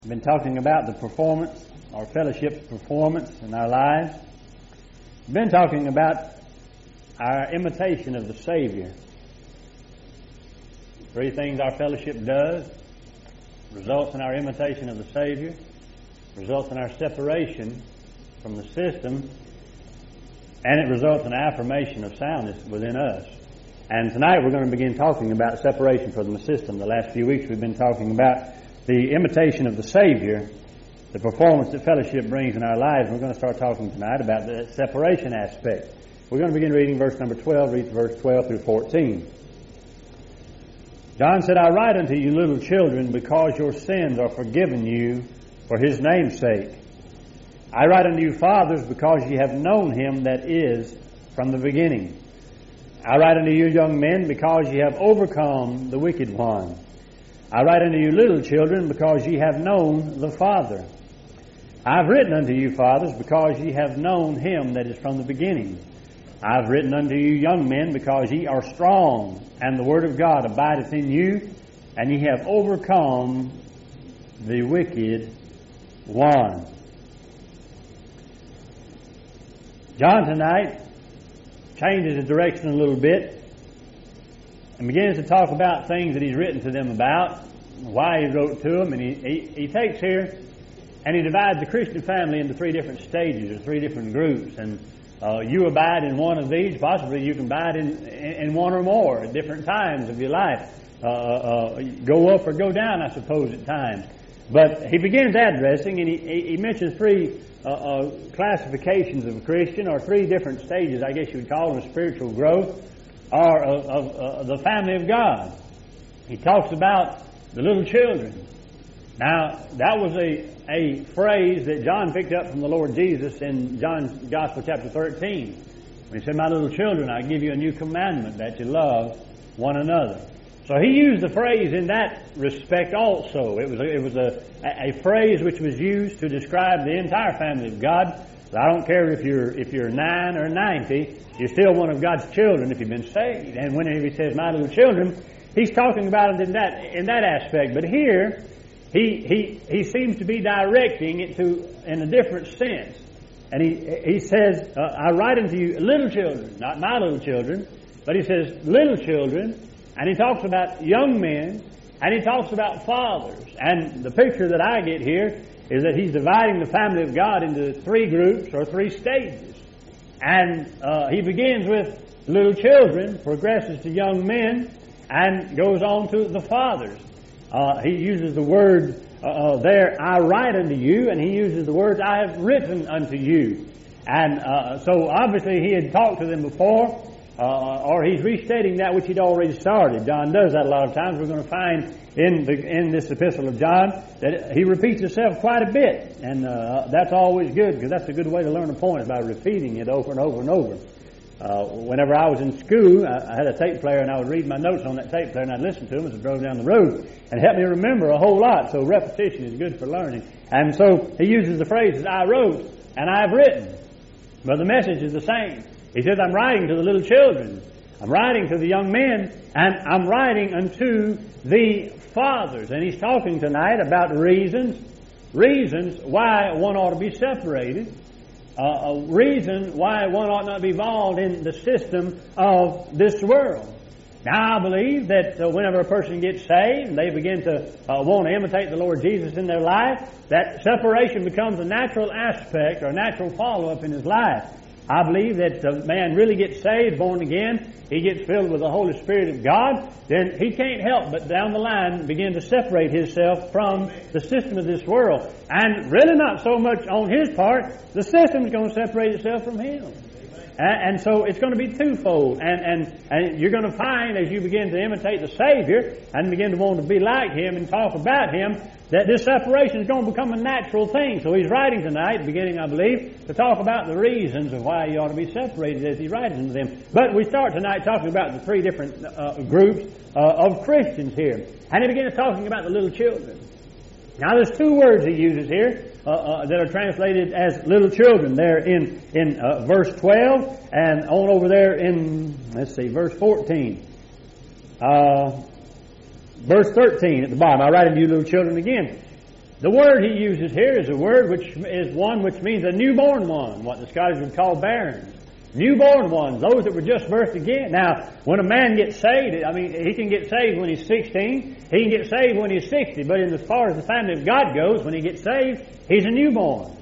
We've been talking about the performance, our fellowship's performance in our lives. We've been talking about our imitation of the Savior. Three things our fellowship does: results in our imitation of the Savior, results in our separation from the system, and it results in affirmation of soundness within us. And tonight we're going to begin talking about separation from the system. The last few weeks we've been talking about the imitation of the Savior, the performance that fellowship brings in our lives. We're going to start talking tonight about the separation aspect. We're going to begin reading verse number 12, read verse 12 through 14. John said, "I write unto you, little children, because your sins are forgiven you for His name's sake. I write unto you, fathers, because ye have known Him that is from the beginning. I write unto you, young men, because ye have overcome the wicked one. I write unto you, little children, because ye have known the Father. I have written unto you, fathers, because ye have known Him that is from the beginning. I have written unto you, young men, because ye are strong, and the Word of God abideth in you, and ye have overcome the wicked one." John tonight changes his direction a little bit and begins to talk about things that he's written to them about, why he wrote to them, and he takes here and he divides the Christian family into three different stages, or three different groups, and you abide in one of these. Possibly you can abide in one or more at different times of your life. Go up or go down, I suppose, at times. But he begins addressing, and he mentions three classifications of a Christian, or three different stages, I guess you would call them, of spiritual growth, or of the family of God. He talks about the little children. Now, that was a phrase that John picked up from the Lord Jesus in John's Gospel chapter 13. When he said, "My little children, I give you a new commandment, that you love one another." So he used the phrase in that respect also. It was a phrase which was used to describe the entire family of God. I don't care if you're 9 or 90, you're still one of God's children if you've been saved. And whenever he says, "My little children," he's talking about it in that aspect. But here, he seems to be directing it in a different sense. And he says, "I write unto you little children," not my little children, but he says little children, and he talks about young men, and he talks about fathers. And the picture that I get here is that he's dividing the family of God into three groups or three stages. And he begins with little children, progresses to young men, and goes on to the fathers. He uses the word there, "I write unto you," and he uses the words, "I have written unto you." And so obviously he had talked to them before, or he's restating that which he'd already started. John does that a lot of times. We're going to find in this epistle of John that he repeats himself quite a bit, and that's always good, because that's a good way to learn a point, is by repeating it over and over and over. Whenever I was in school, I had a tape player, and I would read my notes on that tape player, and I'd listen to them as I drove down the road, and it helped me remember a whole lot. So repetition is good for learning. And so he uses the phrases, "I wrote" and "I have written," but the message is the same. He says, "I'm writing to the little children, I'm writing to the young men, and I'm writing unto the fathers." And he's talking tonight about reasons why one ought to be separated, a reason why one ought not be involved in the system of this world. Now, I believe that whenever a person gets saved and they begin to want to imitate the Lord Jesus in their life, that separation becomes a natural aspect or a natural follow-up in his life. I believe that the man really gets saved, born again, he gets filled with the Holy Spirit of God, then he can't help but down the line begin to separate himself from the system of this world. And really not so much on his part, the system is going to separate itself from him. And so it's going to be twofold. And you're going to find, as you begin to imitate the Savior and begin to want to be like Him and talk about Him, that this separation is going to become a natural thing. So he's writing tonight, beginning, I believe, to talk about the reasons of why you ought to be separated as he writes to them. But we start tonight talking about the three different groups of Christians here. And he begins talking about the little children. Now there's two words he uses here that are translated as little children there in verse 12 and on over there in, verse 14. Verse 13 at the bottom, "I write unto you little children" again. The word he uses here is a word which is one which means a newborn one, what the Scottish would call bairns. Newborn ones, those that were just birthed again. Now, when a man gets saved, I mean, he can get saved when he's 16, he can get saved when he's 60, but as far as the family of God goes, when he gets saved, he's a newborn.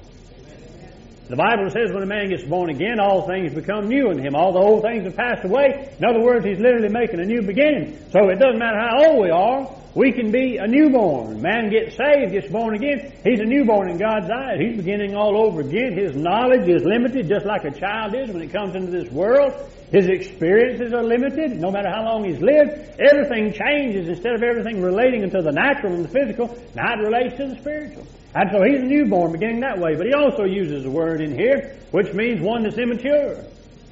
The Bible says when a man gets born again, all things become new in him. All the old things have passed away. In other words, he's literally making a new beginning. So it doesn't matter how old we are, we can be a newborn. Man gets saved, gets born again, he's a newborn in God's eyes. He's beginning all over again. His knowledge is limited, just like a child is when it comes into this world. His experiences are limited. No matter how long he's lived, everything changes. Instead of everything relating to the natural and the physical, now it relates to the spiritual. And so he's a newborn, beginning that way. But he also uses a word in here, which means one that's immature.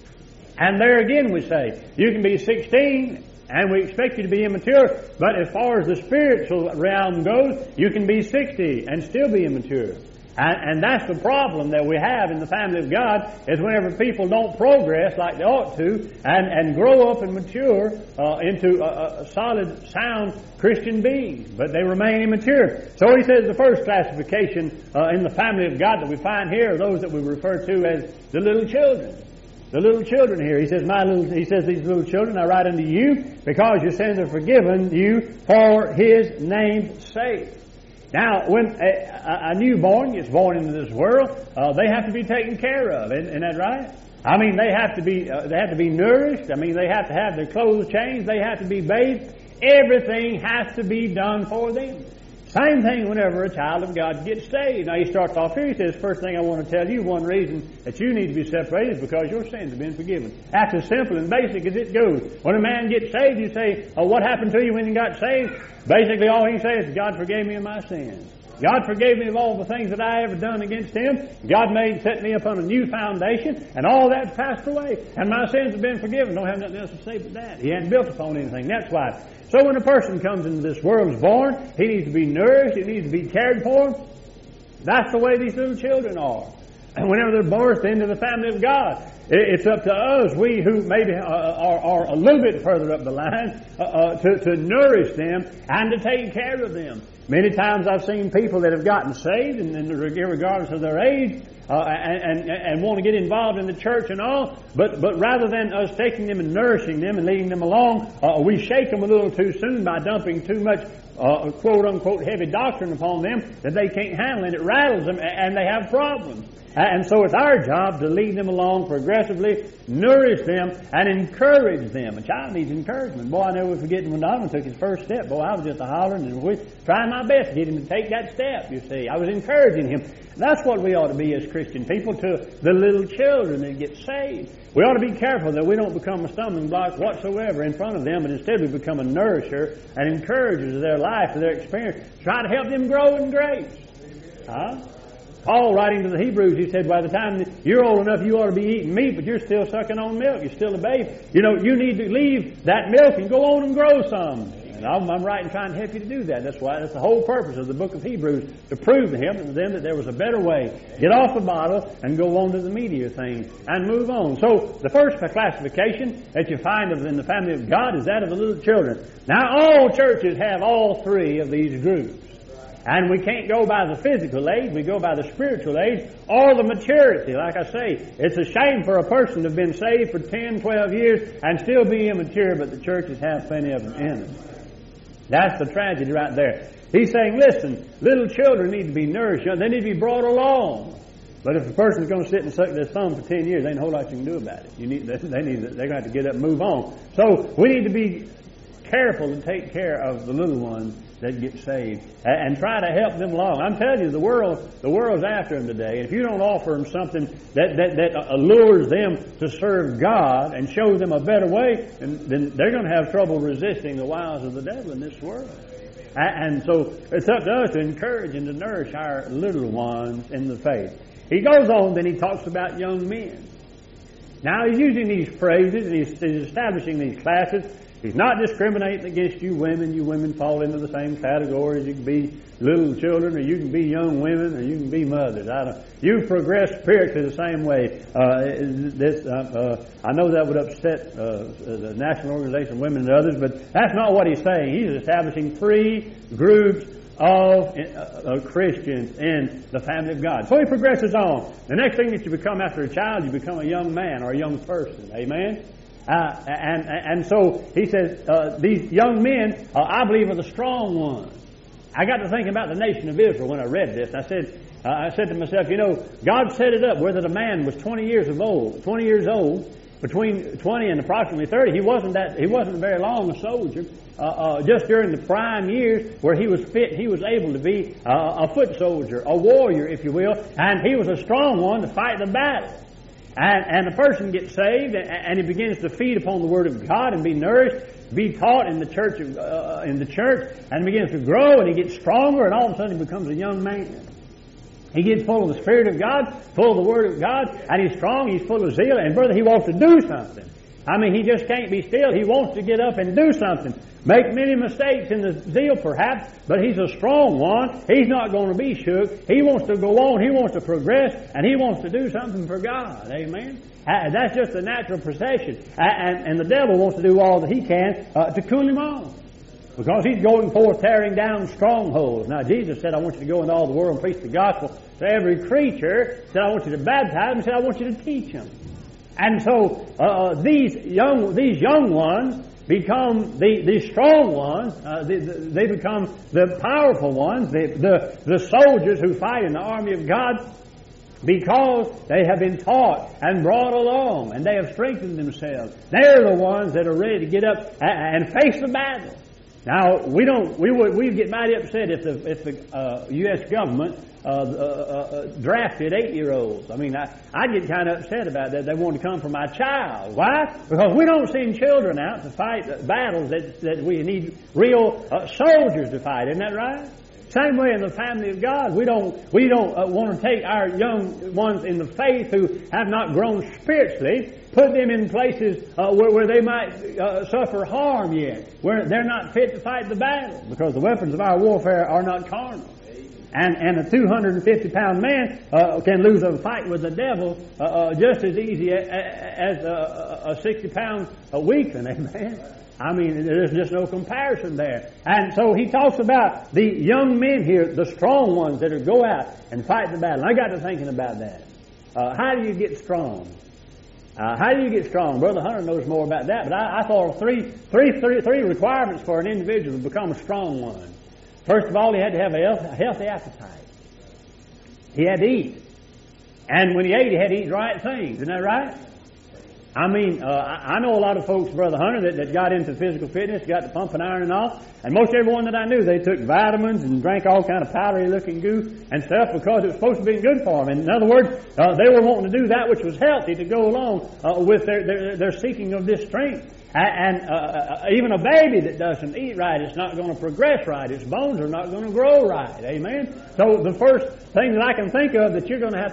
And there again we say, you can be 16, and we expect you to be immature, but as far as the spiritual realm goes, you can be 60 and still be immature. And that's the problem that we have in the family of God, is whenever people don't progress like they ought to and grow up and mature into a solid, sound Christian being, but they remain immature. So he says the first classification in the family of God that we find here are those that we refer to as the little children. The little children here. He says, these little children I write unto you because your sins are forgiven you for His name's sake. Now, when a newborn gets born into this world, they have to be taken care of. Isn't that right? I mean, they have to be nourished. I mean, they have to have their clothes changed. They have to be bathed. Everything has to be done for them. Same thing whenever a child of God gets saved. Now, he starts off here, he says, first thing I want to tell you, one reason that you need to be separated is because your sins have been forgiven. That's as simple and basic as it goes. When a man gets saved, you say, oh, what happened to you when you got saved? Basically, all he can say is, God forgave me of my sins. God forgave me of all the things that I ever done against Him. God set me upon a new foundation, and all that's passed away. And my sins have been forgiven. Don't have nothing else to say but that. He hadn't built upon anything. That's why. So when a person comes into this world, is born, he needs to be nourished, he needs to be cared for. That's the way these little children are. And whenever they're birthed into the family of God, it's up to us, we who maybe are a little bit further up the line, to nourish them and to take care of them. Many times I've seen people that have gotten saved, and regardless of their age, and want to get involved in the church and all, but rather than us taking them and nourishing them and leading them along, we shake them a little too soon by dumping too much quote-unquote heavy doctrine upon them that they can't handle, and it rattles them, and they have problems. And so it's our job to lead them along progressively, nourish them, and encourage them. A child needs encouragement. Boy, I never forget when Donovan took his first step. Boy, I was just hollering and trying my best to get him to take that step, you see. I was encouraging him. That's what we ought to be as Christian people to the little children that get saved. We ought to be careful that we don't become a stumbling block whatsoever in front of them, but instead we become a nourisher and encourager to their life, to their experience. Try to help them grow in grace. Huh? Paul, writing to the Hebrews, he said, by the time you're old enough, you ought to be eating meat, but you're still sucking on milk. You're still a babe. You know, you need to leave that milk and go on and grow some. And I'm writing trying to help you to do that. That's the whole purpose of the book of Hebrews, to prove to them that there was a better way. Get off the bottle and go on to the meatier things and move on. So the first classification that you find in the family of God is that of the little children. Now, all churches have all three of these groups. And we can't go by the physical age, we go by the spiritual age or the maturity. Like I say, it's a shame for a person to have been saved for 10, 12 years and still be immature, but the churches have plenty of them in them. That's the tragedy right there. He's saying, listen, little children need to be nourished. They need to be brought along. But if a person's going to sit and suck their thumb for 10 years, there ain't a whole lot you can do about it. They're going to have to get up and move on. So we need to be careful to take care of the little ones that get saved and try to help them along. I'm telling you, the world's after them today. If you don't offer them something that allures them to serve God and shows them a better way, then they're going to have trouble resisting the wiles of the devil in this world. And so it's up to us to encourage and to nourish our little ones in the faith. He goes on, then he talks about young men. Now he's using these phrases and he's establishing these classes. He's not discriminating against you women. You women fall into the same categories. You can be little children, or you can be young women, or you can be mothers. You progress spiritually the same way. I know that would upset the National Organization of Women and others, but that's not what he's saying. He's establishing three groups of Christians in the family of God. So he progresses on. The next thing that you become after a child, you become a young man or a young person. Amen? And so he says, these young men, I believe, are the strong ones. I got to thinking about the nation of Israel when I read this. I said to myself, God set it up where that a man was 20 years old, between 20 and approximately 30. He wasn't very long a soldier. Just during the prime years where he was fit, he was able to be a foot soldier, a warrior, if you will, and he was a strong one to fight the battle. And a person gets saved, and he begins to feed upon the Word of God and be nourished, be taught in the church, and begins to grow, and he gets stronger, and all of a sudden he becomes a young man. He gets full of the Spirit of God, full of the Word of God, and he's strong, he's full of zeal, and brother, he wants to do something. I mean, he just can't be still. He wants to get up and do something. Make many mistakes in the zeal, perhaps, but he's a strong one. He's not going to be shook. He wants to go on. He wants to progress, and he wants to do something for God. Amen? That's just a natural procession. And the devil wants to do all that he can to cool him off. Because he's going forth tearing down strongholds. Now, Jesus said, I want you to go into all the world and preach the gospel to every creature. He said, I want you to baptize them. He said, I want you to teach them. And so these young ones become the strong ones. They become the powerful ones, the soldiers who fight in the army of God, because they have been taught and brought along, and they have strengthened themselves. They're the ones that are ready to get up and face the battle. Now, we'd get mighty upset if the U.S. government drafted 8-year-olds. I mean, I'd get kind of upset about that. They want to come for my child. Why? Because we don't send children out to fight battles that we need real soldiers to fight. Isn't that right? Same way in the family of God. We don't want to take our young ones in the faith who have not grown spiritually, put them in places where they might suffer harm yet, where they're not fit to fight the battle, because the weapons of our warfare are not carnal. And a 250-pound man can lose a fight with the devil just as easy as a 60-pound weakling. Amen. I mean, there's just no comparison there. And so he talks about the young men here, the strong ones that go out and fight the battle. And I got to thinking about that. How do you get strong? How do you get strong? Brother Hunter knows more about that, but I thought of three requirements for an individual to become a strong one. First of all, he had to have a healthy appetite. He had to eat. And when he ate, he had to eat the right things. Isn't that right? I mean, I know a lot of folks, Brother Hunter, that got into physical fitness, got the pumping iron and all, and most everyone that I knew, they took vitamins and drank all kind of powdery-looking goo and stuff because it was supposed to be good for them. And in other words, they were wanting to do that which was healthy to go along with their seeking of this strength. And even a baby that doesn't eat right, it's not going to progress right. Its bones are not going to grow right. Amen? So the first thing that I can think of that you're going to have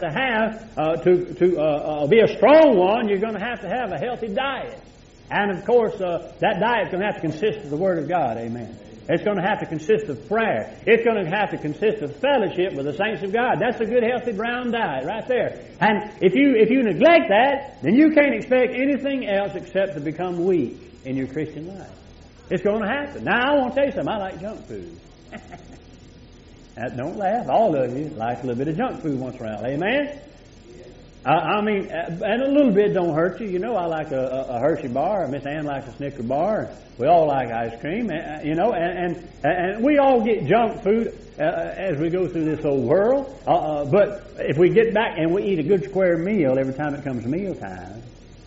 to be a strong one, you're going to have a healthy diet. And of course, that diet's going to have to consist of the Word of God. Amen. It's going to have to consist of prayer. It's going to have to consist of fellowship with the saints of God. That's a good, healthy, brown diet right there. And if you neglect that, then you can't expect anything else except to become weak in your Christian life. It's going to happen. Now, I want to tell you something. I like junk food. Don't laugh. All of you like a little bit of junk food once in a while. Amen? I mean, and a little bit don't hurt you. You know, I like a Hershey bar. Miss Ann likes a Snicker bar. We all like ice cream. And we all get junk food as we go through this old world. But if we get back and we eat a good square meal every time it comes to meal time,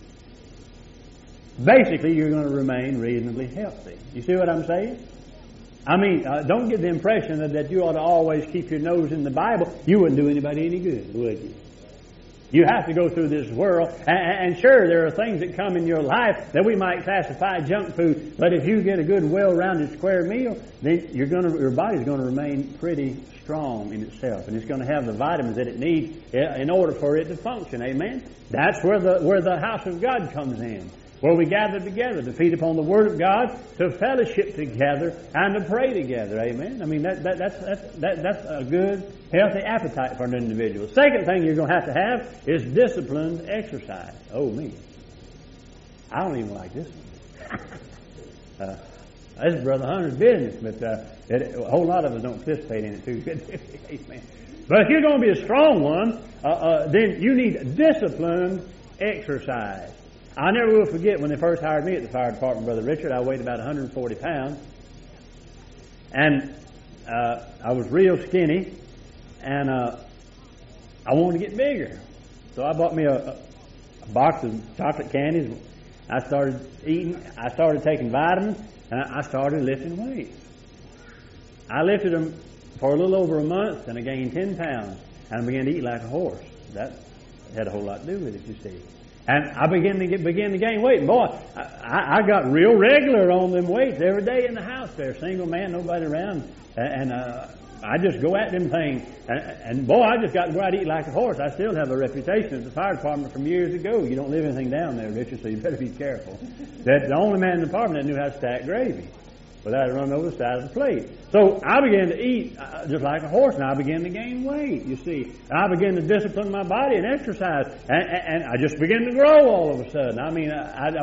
basically you're going to remain reasonably healthy. You see what I'm saying? I mean, don't get the impression that you ought to always keep your nose in the Bible. You wouldn't do anybody any good, would you? You have to go through this world, and sure, there are things that come in your life that we might classify junk food, but if you get a good, well-rounded square meal, then your body's going to remain pretty strong in itself, and it's going to have the vitamins that it needs in order for it to function. Amen? That's where the house of God comes in, where we gather together to feed upon the Word of God, to fellowship together, and to pray together. Amen? I mean, that's a good, healthy appetite for an individual. Second thing you're going to have is disciplined exercise. Oh, me. I don't even like this one. This is Brother Hunter's business, but a whole lot of us don't participate in it too. Amen. But if you're going to be a strong one, then you need disciplined exercise. I never will forget when they first hired me at the fire department, Brother Richard. I weighed about 140 pounds. And I was real skinny. And I wanted to get bigger. So I bought me a box of chocolate candies. I started eating. I started taking vitamins. And I started lifting weights. I lifted them for a little over a month, and I gained 10 pounds. And I began to eat like a horse. That had a whole lot to do with it, you see. And I began to gain weight. And boy, I got real regular on them weights every day in the house there. Single man, nobody around. And I just go at them things. And boy, I just got to go out and eat like a horse. I still have a reputation at the fire department from years ago. You don't live anything down there, Richard, so you better be careful. That the only man in the department that knew how to stack gravy without it running over the side of the plate. So I began to eat just like a horse, and I began to gain weight, you see. And I began to discipline my body and exercise, and I just began to grow all of a sudden. I mean,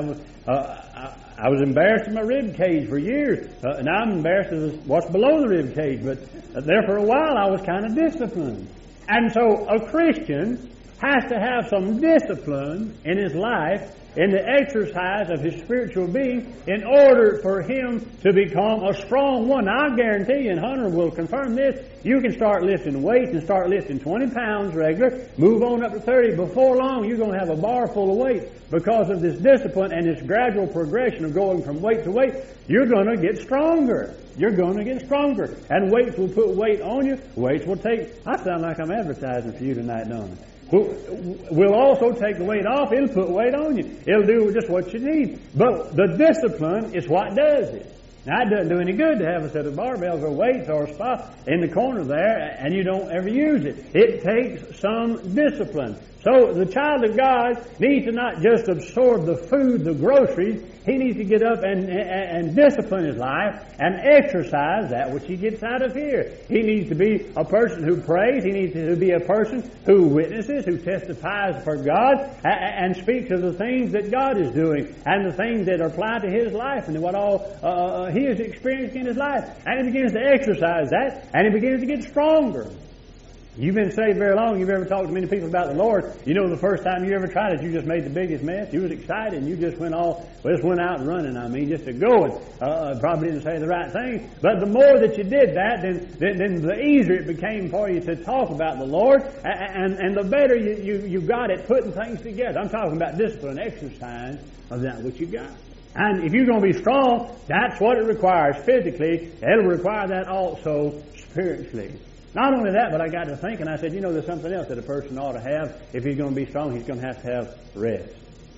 I was embarrassed in my rib cage for years. Now I'm embarrassed of what's below the rib cage, but there for a while I was kind of disciplined. And so a Christian has to have some discipline in his life, in the exercise of his spiritual being, in order for him to become a strong one. Now, I guarantee you, and Hunter will confirm this, you can start lifting weights and start lifting 20 pounds regular, move on up to 30. Before long, you're going to have a bar full of weight because of this discipline and this gradual progression of going from weight to weight. You're going to get stronger. You're going to get stronger. And weights will put weight on you. Weights will take... I sound like I'm advertising for you tonight, don't I? We'll also take the weight off. It'll put weight on you. It'll do just what you need. But the discipline is what does it. Now, it doesn't do any good to have a set of barbells or weights or a spot in the corner there and you don't ever use it. It takes some discipline. So the child of God needs to not just absorb the food, the groceries. He needs to get up and discipline his life and exercise that which he gets out of here. He needs to be a person who prays. He needs to be a person who witnesses, who testifies for God and speaks of the things that God is doing and the things that apply to his life and what all he has experienced in his life. And he begins to exercise that, and he begins to get stronger. You've been saved very long. You've ever talked to many people about the Lord. You know the first time you ever tried it, you just made the biggest mess. You was excited and you just went out running, just to go and probably didn't say the right thing. But the more that you did that, then the easier it became for you to talk about the Lord and the better you got at putting things together. I'm talking about discipline, exercise of that which you got. And if you're going to be strong, that's what it requires physically. It'll require that also spiritually. Not only that, but I got to thinking, I said, there's something else that a person ought to have. If he's going to be strong, he's going to have rest.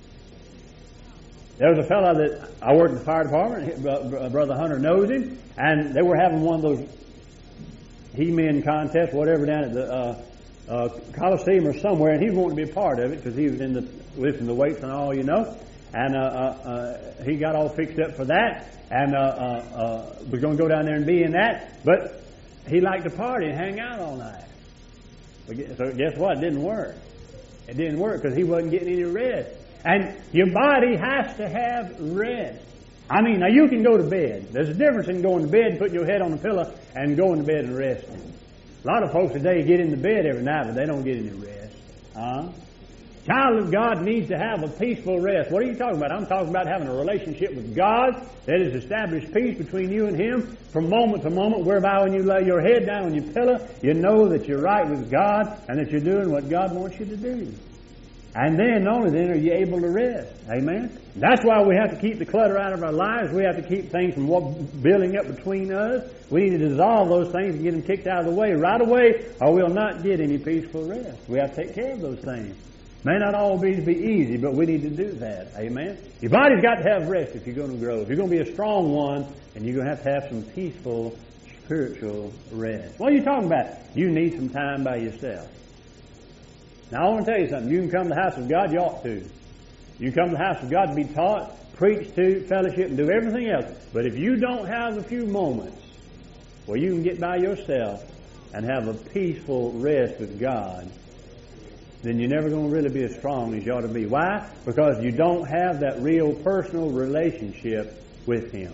There was a fellow that I worked in the fire department, Brother Hunter knows him, and they were having one of those he-men contests, whatever, down at the Coliseum or somewhere, and he wanted to be a part of it because he was lifting the weights and all, and he got all fixed up for that, and was going to go down there and be in that, but he liked to party and hang out all night. So guess what? It didn't work. It didn't work because he wasn't getting any rest. And your body has to have rest. Now you can go to bed. There's a difference in going to bed and putting your head on the pillow and going to bed and resting. A lot of folks today get into bed every night, but they don't get any rest. Child of God needs to have a peaceful rest. What are you talking about? I'm talking about having a relationship with God that has established peace between you and Him from moment to moment, whereby when you lay your head down on your pillow, you know that you're right with God and that you're doing what God wants you to do. And then, only then, are you able to rest. Amen? That's why we have to keep the clutter out of our lives. We have to keep things from building up between us. We need to dissolve those things and get them kicked out of the way right away, or we'll not get any peaceful rest. We have to take care of those things. May not always be easy, but we need to do that. Amen? Your body's got to have rest if you're going to grow. If you're going to be a strong one, and you're going to have some peaceful spiritual rest. What are you talking about? You need some time by yourself. Now, I want to tell you something. You can come to the house of God, you ought to. You come to the house of God to be taught, preach to, fellowship, and do everything else. But if you don't have a few moments where you can get by yourself and have a peaceful rest with God, then you're never going to really be as strong as you ought to be. Why? Because you don't have that real personal relationship with Him.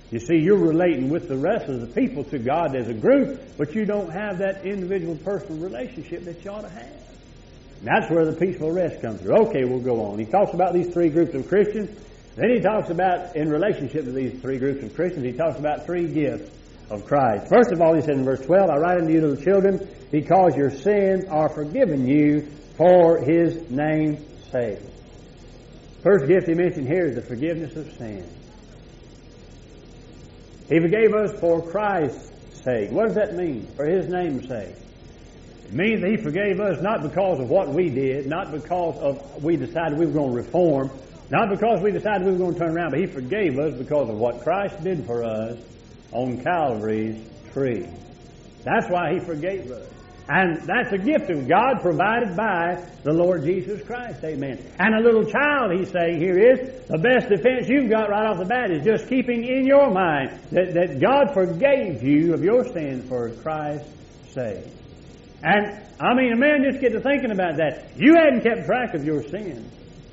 You see, you're relating with the rest of the people to God as a group, but you don't have that individual personal relationship that you ought to have. And that's where the peaceful rest comes through. Okay, we'll go on. He talks about these three groups of Christians. Then he talks about, in relationship to these three groups of Christians, he talks about three gifts of Christ. First of all, he said in verse 12, I write unto you, little children, because your sins are forgiven you for His name's sake. First gift he mentioned here is the forgiveness of sin. He forgave us for Christ's sake. What does that mean? For His name's sake. It means that He forgave us not because of what we did, not because of we decided we were going to reform, not because we decided we were going to turn around, but He forgave us because of what Christ did for us on Calvary's tree. That's why He forgave us. And that's a gift of God provided by the Lord Jesus Christ. Amen. And a little child, he's saying here, is the best defense you've got right off the bat is just keeping in your mind that God forgave you of your sins for Christ's sake. And, I mean, a man just get to thinking about that. You hadn't kept track of your sins.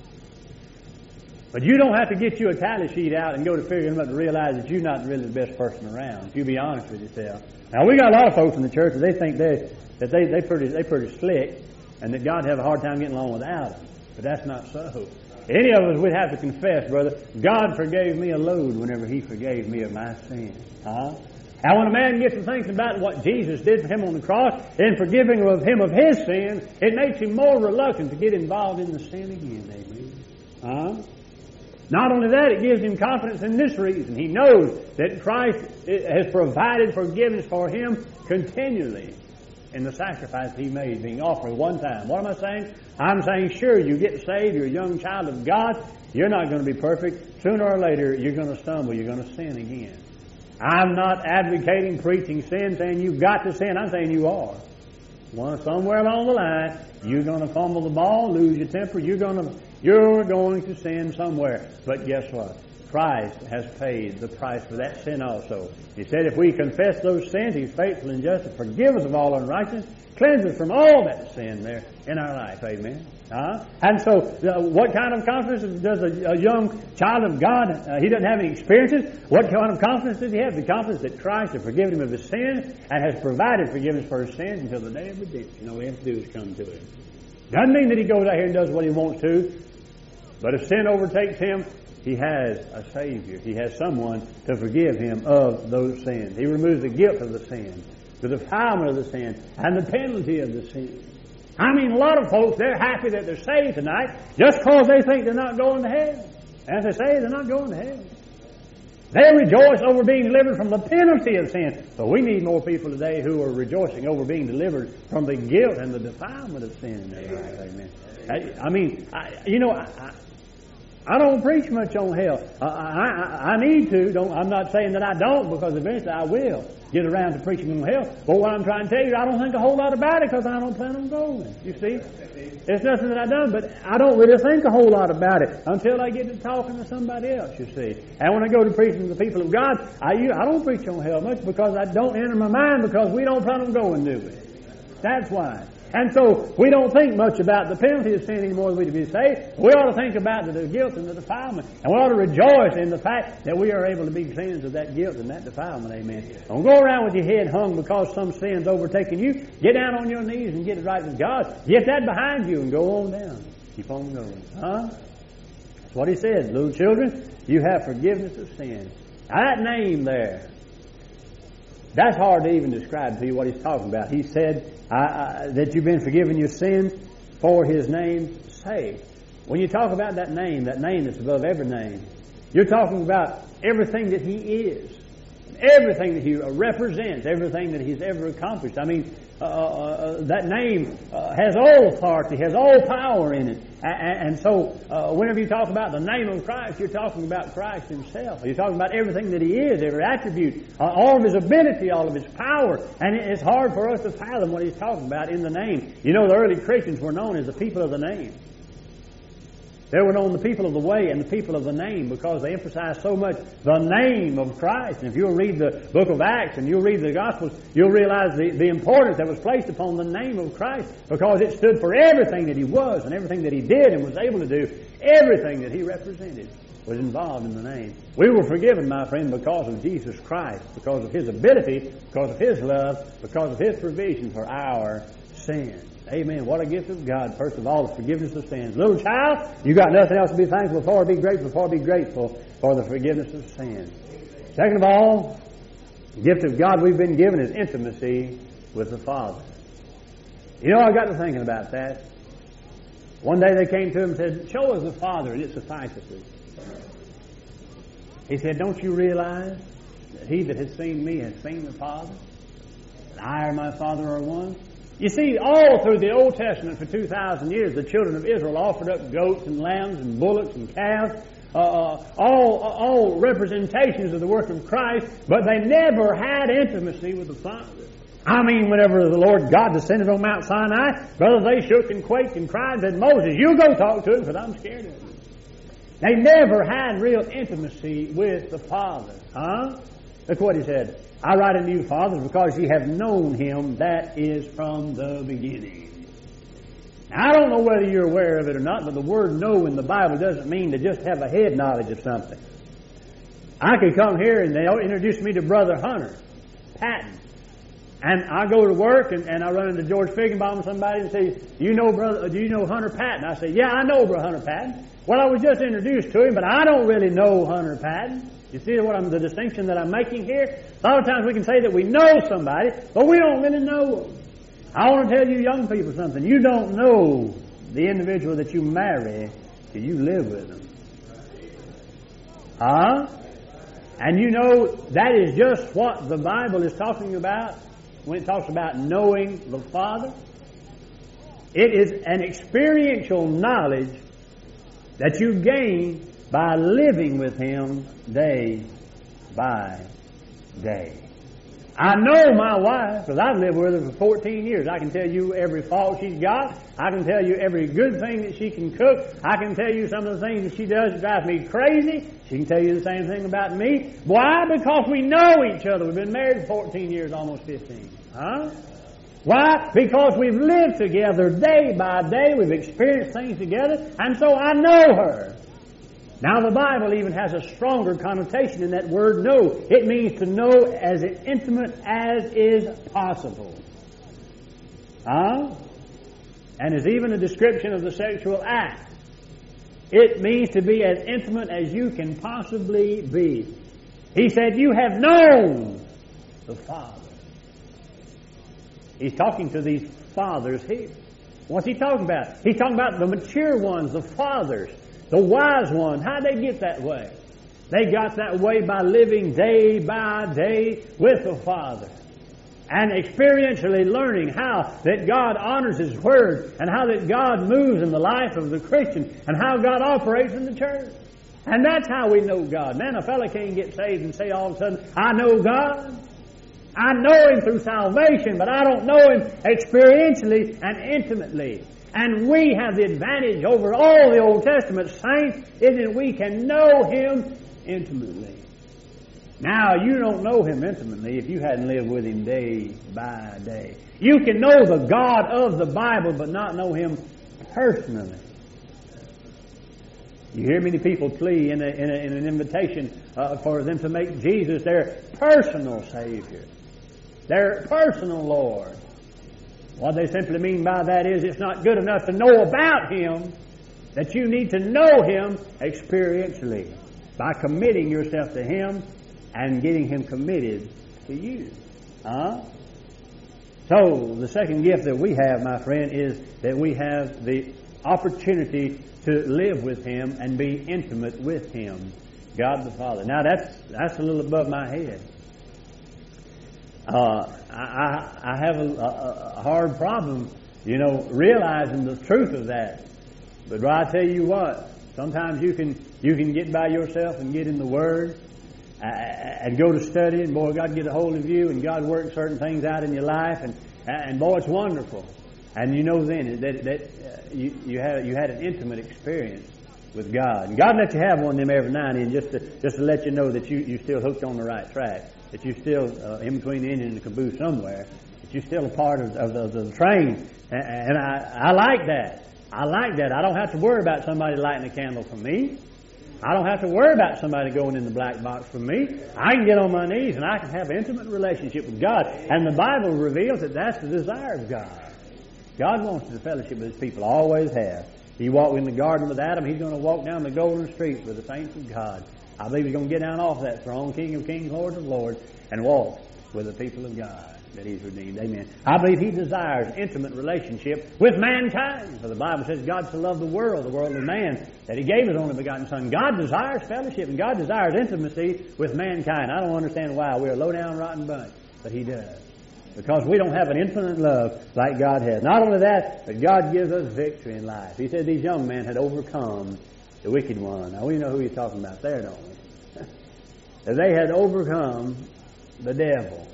But you don't have to get you a tally sheet out and go to figuring them up to realize that you're not really the best person around. If you be honest with yourself. Now, we got a lot of folks in the church that they think they pretty slick, and that God have a hard time getting along without them. But that's not so. Any of us would have to confess, brother, God forgave me a load whenever He forgave me of my sin. And when a man gets to thinking about what Jesus did for him on the cross and forgiving of him of his sins, it makes him more reluctant to get involved in the sin again. Amen. Not only that, it gives him confidence in this reason. He knows that Christ has provided forgiveness for him continually in the sacrifice He made, being offered one time. What am I saying? I'm saying, sure, you get saved, you're a young child of God, you're not going to be perfect. Sooner or later, you're going to stumble, you're going to sin again. I'm not advocating preaching sin, saying you've got to sin. I'm saying you are. Somewhere along the line, you're going to fumble the ball, lose your temper, you're going to sin somewhere. But guess what? Christ has paid the price for that sin also. He said if we confess those sins, He's faithful and just to forgive us of all unrighteousness, cleanse us from all that sin there in our life. Amen. And so, what kind of confidence does a young child of God, he doesn't have any experiences, what kind of confidence does he have? The confidence that Christ has forgiven him of his sins and has provided forgiveness for his sins until the day of redemption. All we have to do is come to Him. Doesn't mean that he goes out here and does what he wants to, but if sin overtakes him, he has a Savior. He has someone to forgive him of those sins. He removes the guilt of the sin, the defilement of the sin, and the penalty of the sin. I mean, a lot of folks, they're happy that they're saved tonight just because they think they're not going to hell. As they say, they're not going to hell. They rejoice over being delivered from the penalty of sin. But we need more people today who are rejoicing over being delivered from the guilt and the defilement of sin in their life. Amen. I don't preach much on hell. I need to. I'm not saying that I don't, because eventually I will get around to preaching on hell. But what I'm trying to tell you, I don't think a whole lot about it because I don't plan on going. You see? It's nothing that I've done, but I don't really think a whole lot about it until I get to talking to somebody else, you see. And when I go to preaching to the people of God, I don't preach on hell much because I don't enter my mind because we don't plan on going, do we? That's why. And so we don't think much about the penalty of sin anymore than we to be saved. We ought to think about the guilt and the defilement. And we ought to rejoice in the fact that we are able to be cleansed of that guilt and that defilement. Amen. Don't go around with your head hung because some sin's overtaken you. Get down on your knees and get it right with God. Get that behind you and go on down. Keep on going. That's what he said. Little children, you have forgiveness of sin. Now that name there, that's hard to even describe to you what he's talking about. He said that you've been forgiven your sins for His name's sake. When you talk about that name that's above every name, you're talking about everything that He is, everything that He represents, everything that He's ever accomplished. I mean, that name has all authority, has all power in it. And so whenever you talk about the name of Christ, you're talking about Christ Himself. You're talking about everything that He is, every attribute, all of His ability, all of His power. And it's hard for us to fathom what He's talking about in the name. You know, the early Christians were known as the people of the name. They were known the people of the way and the people of the name because they emphasized so much the name of Christ. And if you'll read the book of Acts and you'll read the Gospels, you'll realize the importance that was placed upon the name of Christ because it stood for everything that He was and everything that He did and was able to do, everything that He represented. was involved in the name. We were forgiven, my friend, because of Jesus Christ, because of His ability, because of His love, because of His provision for our sins. Amen. What a gift of God. First of all, the forgiveness of sins. Little child, you got nothing else to be thankful for, be grateful for, be grateful for the forgiveness of sins. Second of all, the gift of God we've been given is intimacy with the Father. You know, I got to thinking about that. One day they came to him and said, "Show us the Father, and it suffices us." He said, "Don't you realize that he that has seen me has seen the Father? That I and my Father are one?" You see, all through the Old Testament for 2,000 years, the children of Israel offered up goats and lambs and bullocks and calves, all representations of the work of Christ, but they never had intimacy with the Father. I mean, whenever the Lord God descended on Mount Sinai, brother, they shook and quaked and cried and said, "Moses, you go talk to him because I'm scared of him." They never had real intimacy with the Father. Huh? Look what he said. "I write unto you, fathers, because ye have known him that is from the beginning." Now, I don't know whether you're aware of it or not, but the word know in the Bible doesn't mean to just have a head knowledge of something. I could come here and they'll introduce me to Brother Hunter Patton. And I go to work and I run into George Figgenbaum, somebody, and say, do you know Hunter Patton? I say, "Yeah, I know Brother Hunter Patton." Well, I was just introduced to him, but I don't really know Hunter Patton. You see the distinction that I'm making here? A lot of times we can say that we know somebody, but we don't really know them. I want to tell you young people something. You don't know the individual that you marry till you live with them. Huh? And you know, that is just what the Bible is talking about when it talks about knowing the Father. It is an experiential knowledge that you gain by living with Him day by day. I know my wife, because I've lived with her for 14 years. I can tell you every fault she's got. I can tell you every good thing that she can cook. I can tell you some of the things that she does that drive me crazy. She can tell you the same thing about me. Why? Because we know each other. We've been married for 14 years, almost 15. Huh? Why? Because we've lived together day by day. We've experienced things together. And so I know her. Now, the Bible even has a stronger connotation in that word know. It means to know as intimate as is possible. And is even a description of the sexual act. It means to be as intimate as you can possibly be. He said, "You have known the Father." He's talking to these fathers here. What's he talking about? He's talking about the mature ones, the fathers. The wise ones, how'd they get that way? They got that way by living day by day with the Father. And experientially learning how that God honors His Word and how that God moves in the life of the Christian and how God operates in the church. And that's how we know God. Man, a fella can't get saved and say all of a sudden, "I know God." I know Him through salvation, but I don't know Him experientially and intimately. And we have the advantage over all the Old Testament saints is that we can know Him intimately. Now, you don't know Him intimately if you hadn't lived with Him day by day. You can know the God of the Bible but not know Him personally. You hear many people plea in an invitation for them to make Jesus their personal Savior, their personal Lord. What they simply mean by that is it's not good enough to know about Him, that you need to know Him experientially by committing yourself to Him and getting Him committed to you. So, the second gift that we have, my friend, is that we have the opportunity to live with Him and be intimate with Him, God the Father. Now, that's a little above my head. I have a hard problem, realizing the truth of that. But I tell you what, sometimes you can get by yourself and get in the Word and go to study, and boy, God get a hold of you, and God works certain things out in your life, and boy, it's wonderful. And you know then that you had an intimate experience with God, and God lets you have one of them every now and then, just to let you know that you still hooked on the right track. That you're still in between the engine and the caboose somewhere, that you're still a part of the train. And I like that. I like that. I don't have to worry about somebody lighting a candle for me. I don't have to worry about somebody going in the black box for me. I can get on my knees and I can have an intimate relationship with God. And the Bible reveals that that's the desire of God. God wants to fellowship with His people, always has. He walked in the garden with Adam. He's going to walk down the golden streets with the saints of God. I believe He's going to get down off that throne, King of kings, Lord of lords, and walk with the people of God that He's redeemed. Amen. I believe He desires intimate relationship with mankind. For the Bible says God so loved the world of man, that He gave His only begotten Son. God desires fellowship, and God desires intimacy with mankind. I don't understand why. We're a low-down, rotten bunch, but He does. Because we don't have an infinite love like God has. Not only that, but God gives us victory in life. He said these young men had overcome the wicked one. Now we know who He's talking about there, don't we? That they had overcome the devil.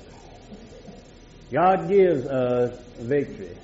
God gives us victory.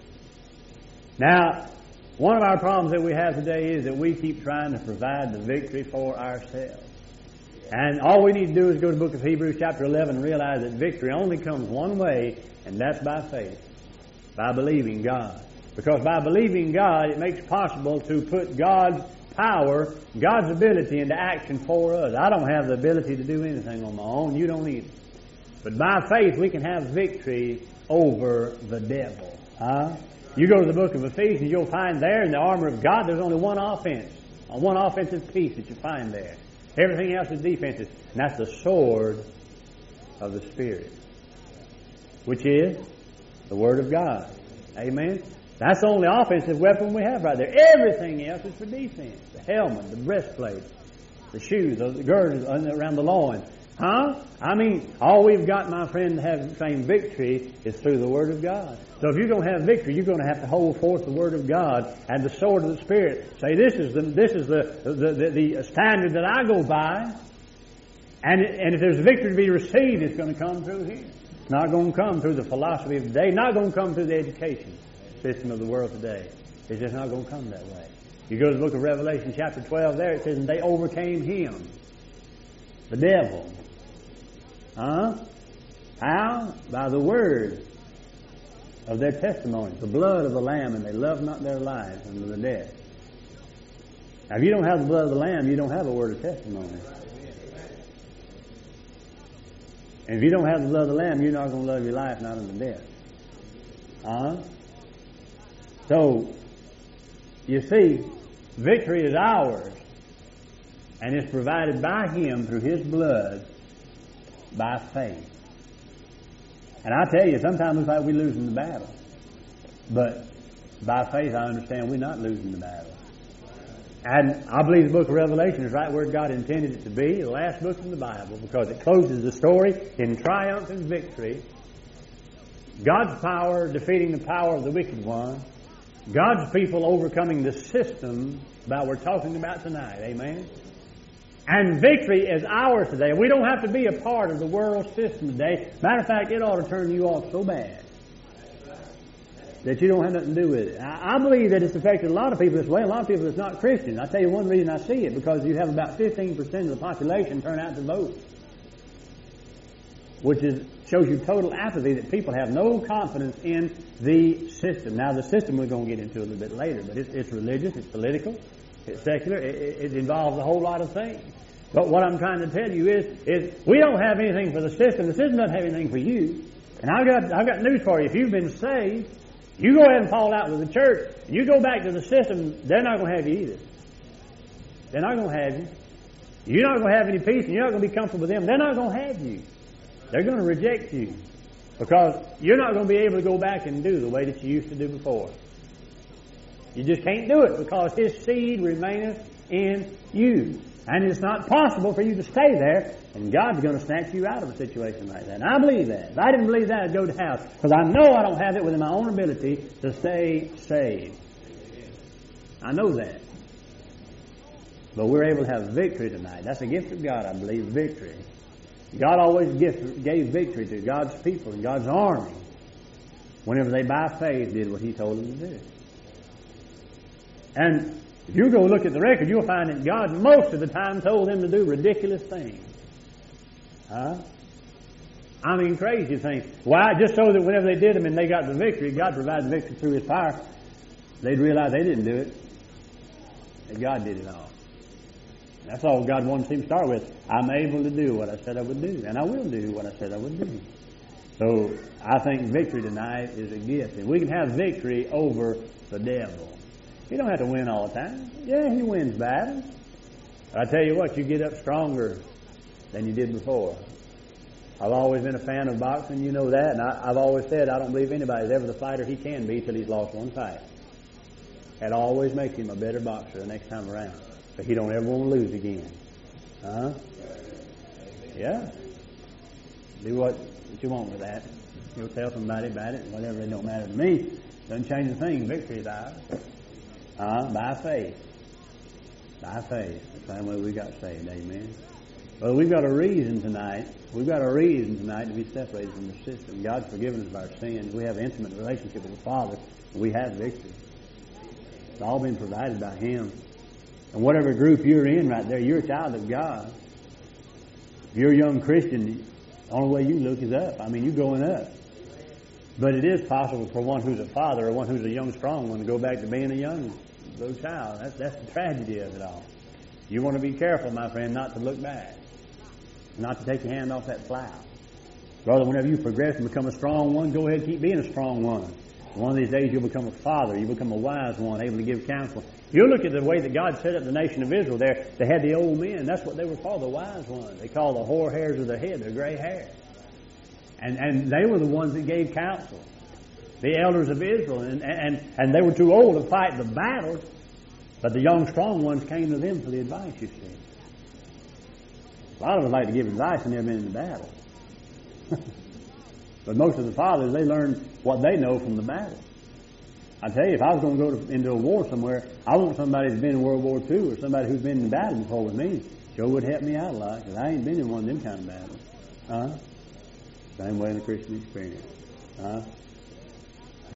Now, one of our problems that we have today is that we keep trying to provide the victory for ourselves. And all we need to do is go to the book of Hebrews chapter 11 and realize that victory only comes one way, and that's by faith, by believing God. Because by believing God, it makes it possible to put God's power, God's ability into action for us. I don't have the ability to do anything on my own. You don't either. But by faith, we can have victory over the devil. You go to the book of Ephesians, you'll find there in the armor of God, there's only one offense, one offensive piece that you find there. Everything else is defensive. And that's the sword of the Spirit, which is the Word of God. Amen? That's the only offensive weapon we have right there. Everything else is for defense. The helmet, the breastplate, the shoes, the girdles around the loins. I mean, all we've got, my friend, to have the same victory is through the Word of God. So if you're going to have victory, you're going to have to hold forth the Word of God and the sword of the Spirit. Say, this is the standard that I go by. And if there's victory to be received, it's going to come through here. It's not going to come through the philosophy of the day. Not going to come through the education system of the world today. It's just not going to come that way. You go to the book of Revelation chapter 12 there, it says, and they overcame him, the devil. How? By the word of their testimony, the blood of the Lamb, and they loved not their lives unto the death. Now, if you don't have the blood of the Lamb, you don't have a word of testimony. And if you don't have the blood of the Lamb, you're not going to love your life not unto death. So, you see, victory is ours, and it's provided by Him through His blood by faith. And I tell you, sometimes it looks like we're losing the battle. But by faith, I understand we're not losing the battle. And I believe the book of Revelation is right where God intended it to be, the last book in the Bible, because it closes the story in triumph and victory. God's power defeating the power of the wicked one. God's people overcoming the system that we're talking about tonight. Amen? And victory is ours today. We don't have to be a part of the world system today. Matter of fact, it ought to turn you off so bad that you don't have nothing to do with it. I believe that it's affected a lot of people this way, a lot of people that's not Christian. I'll tell you one reason I see it, because you have about 15% of the population turn out to vote, which shows you total apathy, that people have no confidence in the system. Now, the system we're going to get into a little bit later, but it's religious, it's political, it's secular, it involves a whole lot of things. But what I'm trying to tell you is we don't have anything for the system. The system doesn't have anything for you. And I've got news for you. If you've been saved, you go ahead and fall out with the church, and you go back to the system, they're not going to have you either. They're not going to have you. You're not going to have any peace, and you're not going to be comfortable with them. They're not going to have you. They're going to reject you, because you're not going to be able to go back and do the way that you used to do before. You just can't do it, because His seed remaineth in you. And it's not possible for you to stay there, and God's going to snatch you out of a situation like that. And I believe that. If I didn't believe that, I'd go to hell, because I know I don't have it within my own ability to stay saved. I know that. But we're able to have victory tonight. That's a gift of God, I believe, victory. God always gave victory to God's people and God's army whenever they, by faith, did what He told them to do. And if you go look at the record, you'll find that God most of the time told them to do ridiculous things. I mean, crazy things. Why? Just so that whenever they did them and they got the victory, God provided the victory through His power, they'd realize they didn't do it, that God did it all. That's all God wants him to start with. I'm able to do what I said I would do, and I will do what I said I would do. So I think victory tonight is a gift, and we can have victory over the devil. You don't have to win all the time. Yeah, he wins battles. But I tell you what, you get up stronger than you did before. I've always been a fan of boxing, you know that, and I've always said I don't believe anybody's ever the fighter he can be till he's lost one fight. That always makes him a better boxer the next time around. But he don't ever want to lose again. Yeah. Do what you want with that. You'll tell somebody about it, whatever, it don't matter to me. Doesn't change a thing. Victory is ours. By faith. By faith. The same way we got saved. Amen. Well, we've got a reason tonight. We've got a reason tonight to be separated from the system. God's forgiven us of our sins. We have an intimate relationship with the Father. And we have victory. It's all been provided by Him. And whatever group you're in right there, you're a child of God. If you're a young Christian, the only way you look is up. I mean, you're going up. But it is possible for one who's a father or one who's a young, strong one to go back to being a young little child. That's the tragedy of it all. You want to be careful, my friend, not to look back. Not to take your hand off that plow. Rather, whenever you progress and become a strong one, go ahead and keep being a strong one. One of these days you'll become a father. You'll become a wise one, able to give counsel. You look at the way that God set up the nation of Israel there. They had the old men. That's what they were called, the wise ones. They called the hoar hairs of their head, their gray hair. And they were the ones that gave counsel. The elders of Israel. And they were too old to fight the battles. But the young, strong ones came to them for the advice, you see. A lot of us like to give advice and never been in the battle. But most of the fathers, they learn what they know from the battle. I tell you, if I was going to go into a war somewhere, I want somebody who's been in World War II or somebody who's been in battle before with me. Sure would help me out a lot, because I ain't been in one of them kind of battles. Same way in the Christian experience.